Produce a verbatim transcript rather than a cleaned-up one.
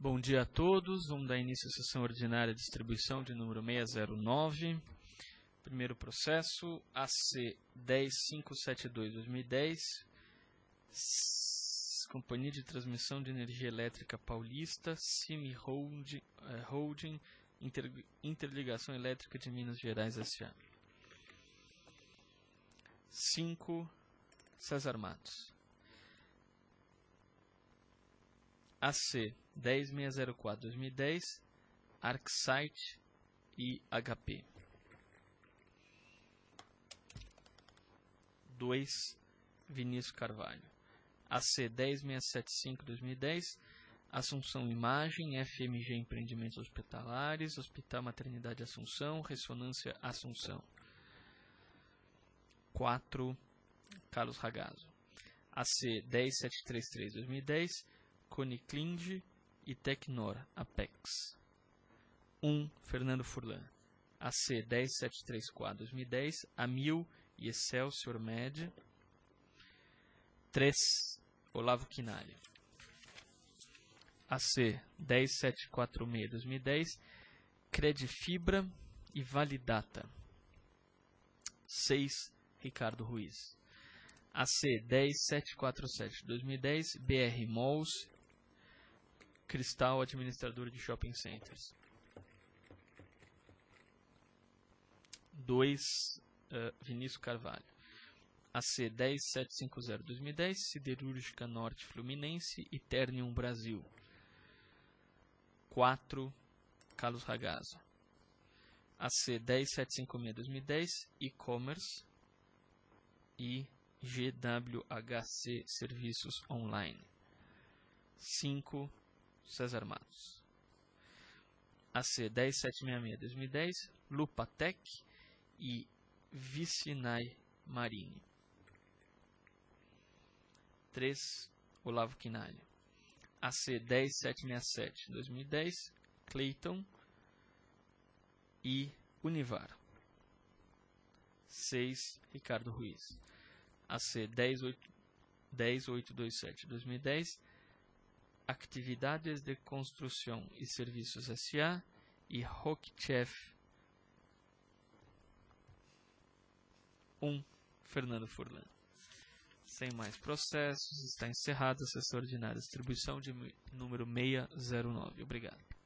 Bom dia a todos, vamos dar início à sessão ordinária de distribuição de número seiscentos e nove. Primeiro processo, A C dez mil quinhentos e setenta e dois barra dois mil e dez, Companhia de Transmissão de Energia Elétrica Paulista, C I M Holding, eh, Holding Inter, Interligação Elétrica de Minas Gerais S A cinco. César Matos. A C dez mil seiscentos e quatro barra dois mil e dez, ArcSight e H P. dois. Vinícius Carvalho. A C dez mil seiscentos e setenta e cinco barra dois mil e dez, Assunção Imagem, F M G Empreendimentos Hospitalares, Hospital Maternidade Assunção, Ressonância Assunção. quatro. Carlos Ragazzo. A C dez mil setecentos e trinta e três barra dois mil e dez, Coniclinge e Tecnor, Apex. um. Fernando Furlan. A C dez mil setecentos e trinta e quatro barra dois mil e dez, Amil e Excelsior Med. três. Olavo Quinalha. A C dez mil setecentos e quarenta e seis barra dois mil e dez, Credifibra e Validata. seis. Ricardo Ruiz. A C dez mil setecentos e quarenta e sete barra dois mil e dez, B R Malls, Cristal Administradora de Shopping Centers. dois. Uh, Vinícius Carvalho. A C dez mil setecentos e cinquenta barra dois mil e dez, Siderúrgica Norte Fluminense e Ternium Brasil. quatro. Carlos Ragazzo. A C dez mil setecentos e cinquenta barra dois mil e dez, E-Commerce e G W H C Serviços Online. cinco. César Matos. A C dez mil setecentos e sessenta e seis barra dois mil e dez, Lupatec e Vicinay Marini. três. Olavo Quinalha. A C dez mil setecentos e sessenta e sete barra dois mil e dez, Clayton e Univar. seis. Ricardo Ruiz. A C dez mil oitocentos e vinte e sete barra dois mil e dez, Atividades de Construção e Serviços S A e Rockchef. um. Fernando Furlan. Sem mais processos, está encerrada a sessão ordinária de distribuição de número seiscentos e nove. Obrigado.